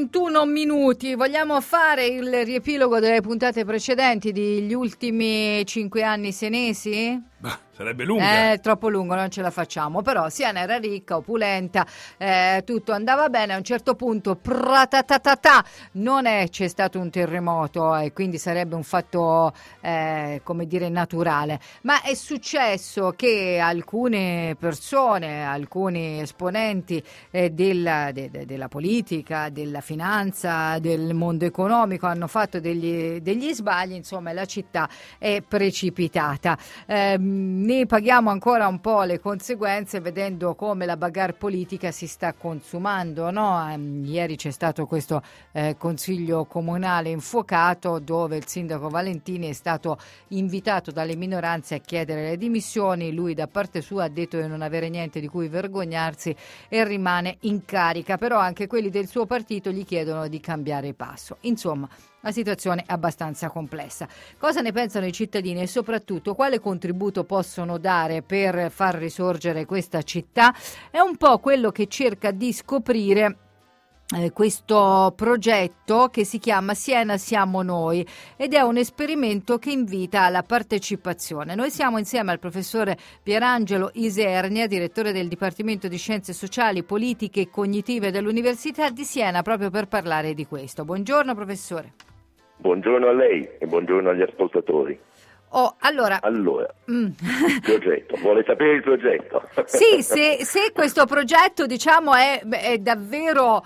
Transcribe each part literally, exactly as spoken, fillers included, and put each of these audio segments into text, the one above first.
ventuno minuti, vogliamo fare il riepilogo delle puntate precedenti degli ultimi cinque anni senesi? Bah, sarebbe lunga. È troppo lungo, non ce la facciamo, però Siena era ricca, opulenta, eh, tutto andava bene. A un certo punto pratatatata, non è, c'è stato un terremoto e quindi sarebbe un fatto eh, come dire naturale, ma è successo che alcune persone, alcuni esponenti eh, della, de, de, della politica, della finanza, del mondo economico hanno fatto degli, degli sbagli, insomma la città è precipitata. Eh, ne paghiamo ancora un po' le conseguenze vedendo come la bagarre politica si sta consumando, no? Um, ieri c'è stato questo eh, consiglio comunale infuocato dove il sindaco Valentini è stato invitato dalle minoranze a chiedere le dimissioni. Lui da parte sua ha detto di non avere niente di cui vergognarsi e rimane in carica, però anche quelli del suo partito gli chiedono di cambiare passo. Insomma, la situazione è abbastanza complessa. Cosa ne pensano i cittadini e soprattutto quale contributo possono dare per far risorgere questa città? È un po' quello che cerca di scoprire eh, questo progetto che si chiama Siena Siamo Noi ed è un esperimento che invita alla partecipazione. Noi siamo insieme al professore Pierangelo Isernia, direttore del Dipartimento di Scienze Sociali, Politiche e Cognitive dell'Università di Siena, proprio per parlare di questo. Buongiorno professore. Buongiorno a lei e buongiorno agli ascoltatori. Oh, allora, allora mm. il progetto, vuole sapere il progetto? Sì, se, se questo progetto diciamo è, è davvero,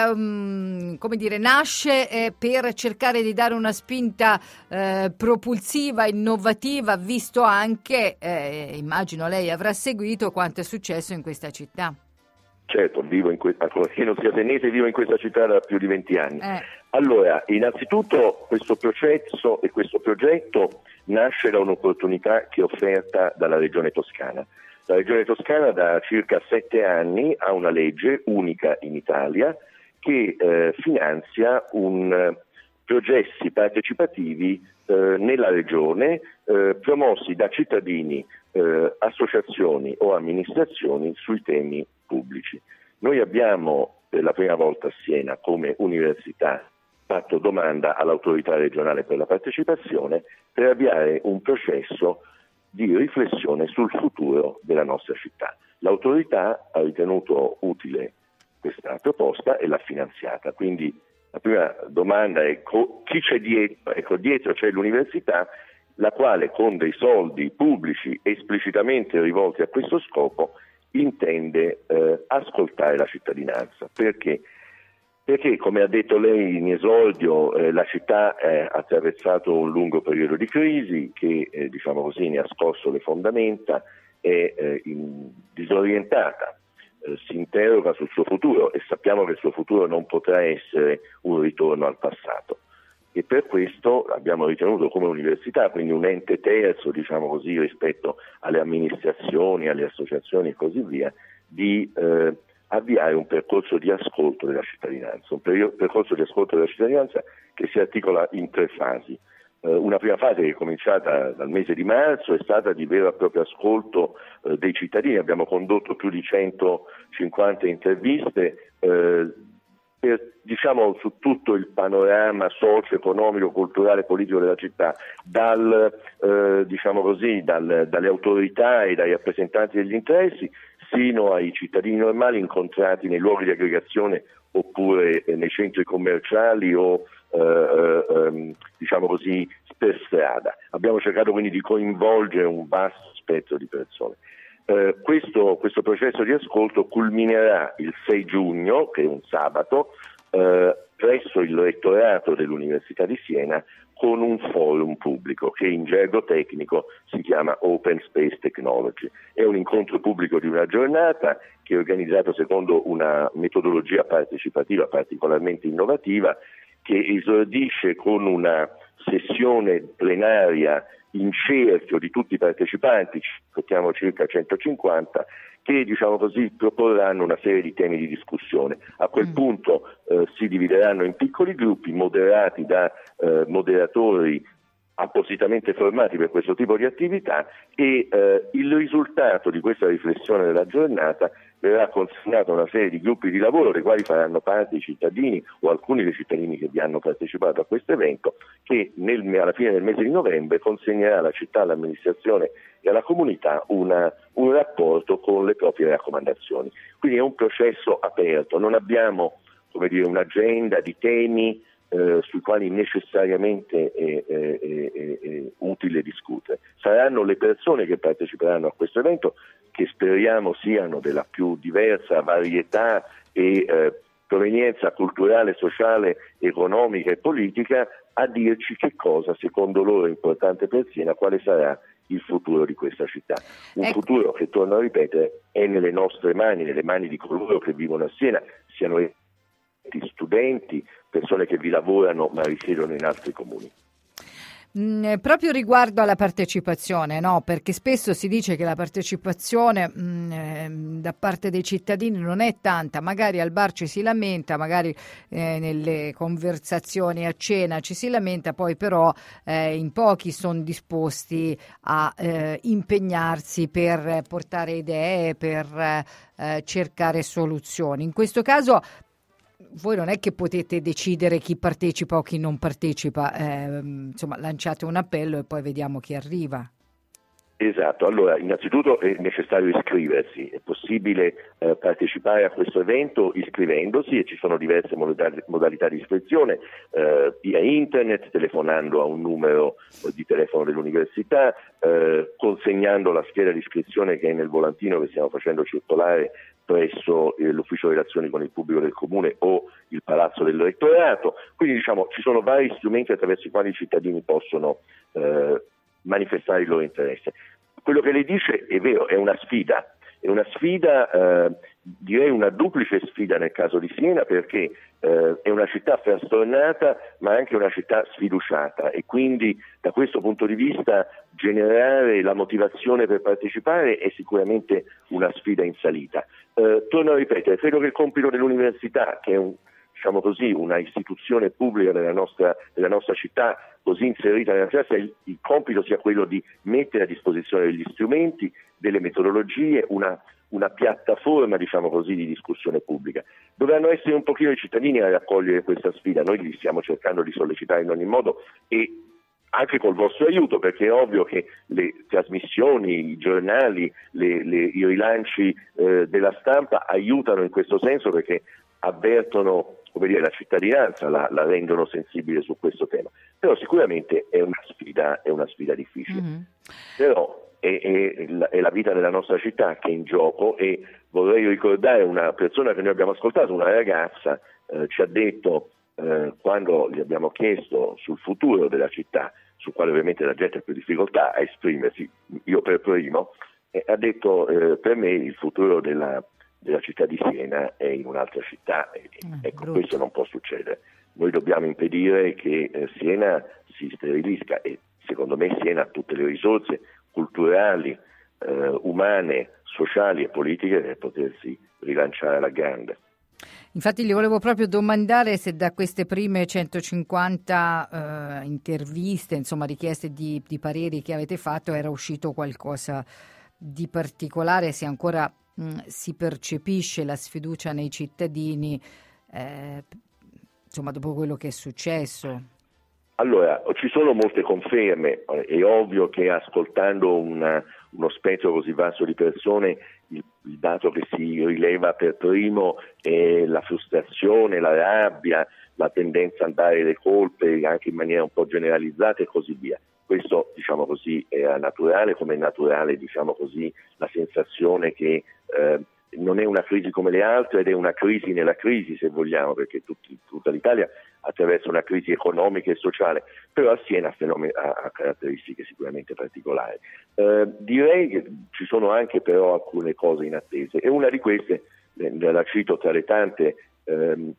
ehm, come dire, nasce eh, per cercare di dare una spinta eh, propulsiva, innovativa, visto anche, eh, immagino lei avrà seguito quanto è successo in questa città. Certo, vivo in questa, che non sia senese, vivo in questa città da più di venti anni. Eh. Allora, innanzitutto questo processo e questo progetto nasce da un'opportunità che è offerta dalla Regione Toscana. La Regione Toscana da circa sette anni ha una legge unica in Italia che eh, finanzia un eh, processi partecipativi eh, nella Regione eh, promossi da cittadini, eh, associazioni o amministrazioni sui temi pubblici. Noi abbiamo per la prima volta a Siena come università fatto domanda all'autorità regionale per la partecipazione per avviare un processo di riflessione sul futuro della nostra città. L'autorità ha ritenuto utile questa proposta e l'ha finanziata, quindi la prima domanda è co- chi c'è dietro? Ecco, dietro c'è l'università, la quale con dei soldi pubblici esplicitamente rivolti a questo scopo intende eh, ascoltare la cittadinanza. Perché? Perché, come ha detto lei in esordio, eh, la città eh, ha attraversato un lungo periodo di crisi che, eh, diciamo così, ne ha scosso le fondamenta, è eh, in, disorientata, eh, si interroga sul suo futuro e sappiamo che il suo futuro non potrà essere un ritorno al passato. E per questo abbiamo ritenuto come università, quindi un ente terzo, diciamo così, rispetto alle amministrazioni, alle associazioni e così via, di eh, avviare un percorso di ascolto della cittadinanza, un per- percorso di ascolto della cittadinanza che si articola in tre fasi. Eh, una prima fase che è cominciata dal mese di marzo è stata di vero e proprio ascolto eh, dei cittadini, abbiamo condotto più di centocinquanta interviste eh, per, diciamo, su tutto il panorama socio-economico, culturale, politico della città, dal, eh, diciamo così, dal, dalle autorità e dai rappresentanti degli interessi sino ai cittadini normali incontrati nei luoghi di aggregazione oppure eh, nei centri commerciali o eh, eh, diciamo così per strada. Abbiamo cercato quindi di coinvolgere un vasto spettro di persone. Eh, questo, questo processo di ascolto culminerà il sei giugno, che è un sabato, eh, presso il rettorato dell'Università di Siena con un forum pubblico che in gergo tecnico si chiama Open Space Technology. È un incontro pubblico di una giornata che è organizzato secondo una metodologia partecipativa particolarmente innovativa che esordisce con una sessione plenaria in cerchio di tutti i partecipanti, contiamo circa centocinquanta, che diciamo così proporranno una serie di temi di discussione. A quel mm. punto eh, si divideranno in piccoli gruppi moderati da eh, moderatori appositamente formati per questo tipo di attività e eh, il risultato di questa riflessione della giornata verrà consegnato a una serie di gruppi di lavoro dei quali faranno parte i cittadini o alcuni dei cittadini che vi hanno partecipato a questo evento, che nel, alla fine del mese di novembre consegnerà alla città, all'amministrazione e alla comunità una, un rapporto con le proprie raccomandazioni. Quindi è un processo aperto, non abbiamo, come dire, un'agenda di temi Eh, sui quali necessariamente è, è, è, è utile discutere. Saranno le persone che parteciperanno a questo evento, che speriamo siano della più diversa varietà e eh, provenienza culturale, sociale, economica e politica, a dirci che cosa secondo loro è importante per Siena, quale sarà il futuro di questa città. Un ecco. futuro che, torno a ripetere, è nelle nostre mani, nelle mani di coloro che vivono a Siena, siano studenti, persone che vi lavorano ma risiedono in altri comuni. Mm, proprio riguardo alla partecipazione, no? Perché spesso si dice che la partecipazione mm, eh, da parte dei cittadini non è tanta, magari al bar ci si lamenta, magari eh, nelle conversazioni a cena ci si lamenta, poi però eh, in pochi sono disposti a eh, impegnarsi per portare idee, per eh, cercare soluzioni. In questo caso voi non è che potete decidere chi partecipa o chi non partecipa, eh, insomma lanciate un appello e poi vediamo chi arriva. Esatto, allora innanzitutto è necessario iscriversi, è possibile eh, partecipare a questo evento iscrivendosi e ci sono diverse modalità, modalità di iscrizione, eh, via internet, telefonando a un numero di telefono dell'università, eh, consegnando la scheda di iscrizione che è nel volantino che stiamo facendo circolare presso eh, l'ufficio relazioni con il pubblico del comune o il palazzo del rettorato. Quindi diciamo ci sono vari strumenti attraverso i quali i cittadini possono eh, manifestare il loro interesse. Quello che lei dice è vero, è una sfida, è una sfida, eh, direi una duplice sfida nel caso di Siena, perché eh, è una città frastornata ma anche una città sfiduciata e quindi da questo punto di vista generare la motivazione per partecipare è sicuramente una sfida in salita. Eh, torno a ripetere, credo che il compito dell'università, che è un diciamo così, una istituzione pubblica della nostra, della nostra città così inserita nella città, il, il compito sia quello di mettere a disposizione degli strumenti, delle metodologie, una, una piattaforma diciamo così di discussione pubblica. Dovranno essere un pochino i cittadini a raccogliere questa sfida, noi li stiamo cercando di sollecitare in ogni modo e anche col vostro aiuto, perché è ovvio che le trasmissioni, i giornali, le, le, i rilanci eh, della stampa aiutano in questo senso perché avvertono come dire, la cittadinanza, la, la rendono sensibile su questo tema. Però sicuramente è una sfida, è una sfida difficile. Mm-hmm. Però è, è, è la vita della nostra città che è in gioco e vorrei ricordare una persona che noi abbiamo ascoltato, una ragazza, eh, ci ha detto eh, quando gli abbiamo chiesto sul futuro della città, sul quale ovviamente la gente ha più difficoltà a esprimersi, io per primo, eh, ha detto eh, per me il futuro della della città di Siena è in un'altra città e, ah, ecco brutto. Questo non può succedere. Noi dobbiamo impedire che eh, Siena si sterilisca e secondo me Siena ha tutte le risorse culturali, eh, umane, sociali e politiche per potersi rilanciare alla grande. Infatti gli volevo proprio domandare se da queste prime centocinquanta eh, interviste, insomma richieste di, di pareri che avete fatto, era uscito qualcosa di particolare, se ancora si percepisce la sfiducia nei cittadini, eh, insomma, dopo quello che è successo? Allora, ci sono molte conferme, è ovvio che ascoltando una, uno spettro così vasto di persone, il, il dato che si rileva per primo è la frustrazione, la rabbia, la tendenza a dare le colpe anche in maniera un po' generalizzata e così via. Questo, diciamo così, era naturale, come è naturale, diciamo così, la sensazione che eh, non è una crisi come le altre ed è una crisi nella crisi, se vogliamo, perché tutti, tutta l'Italia attraversa una crisi economica e sociale, però a Siena fenomeno, ha, ha caratteristiche sicuramente particolari. Eh, direi che ci sono anche però alcune cose inattese e una di queste, eh, la cito tra le tante, ehm,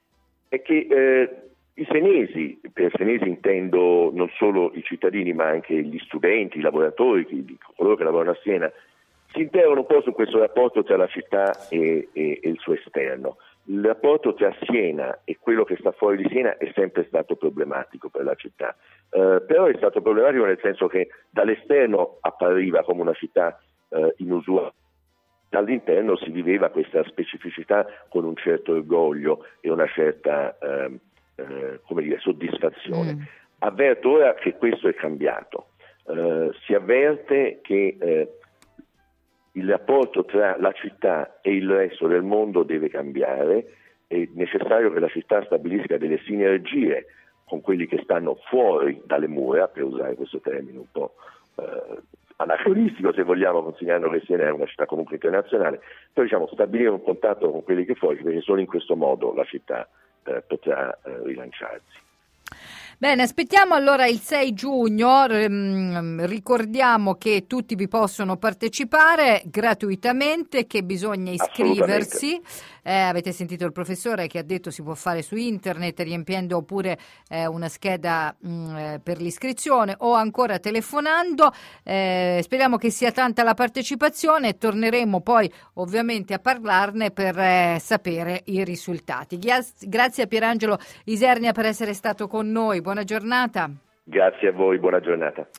è che eh, i senesi, per senesi intendo non solo i cittadini ma anche gli studenti, i lavoratori, chi, coloro che lavorano a Siena, si interrogano un po' su questo rapporto tra la città e, e, e il suo esterno. il rapporto tra Siena e quello che sta fuori di Siena è sempre stato problematico per la città, eh, però è stato problematico nel senso che dall'esterno appariva come una città eh, inusuale, dall'interno si viveva questa specificità con un certo orgoglio e una certa eh, eh, come dire, soddisfazione. Mm. Avverto ora che questo è cambiato, eh, si avverte che eh, il rapporto tra la città e il resto del mondo deve cambiare, è necessario che la città stabilisca delle sinergie con quelli che stanno fuori dalle mura, per usare questo termine un po' eh, anacronistico se vogliamo, considerando che Siena è una città comunque internazionale, però diciamo stabilire un contatto con quelli che fuori, perché solo in questo modo la città eh, potrà eh, rilanciarsi. Bene, aspettiamo allora il sei giugno, ricordiamo che tutti vi possono partecipare gratuitamente, che bisogna iscriversi, eh, avete sentito il professore che ha detto si può fare su internet riempiendo oppure eh, una scheda mh, per l'iscrizione o ancora telefonando, eh, speriamo che sia tanta la partecipazione, torneremo poi ovviamente a parlarne per eh, sapere i risultati. Grazie a Pierangelo Isernia per essere stato con noi. Buona giornata. Grazie a voi, buona giornata.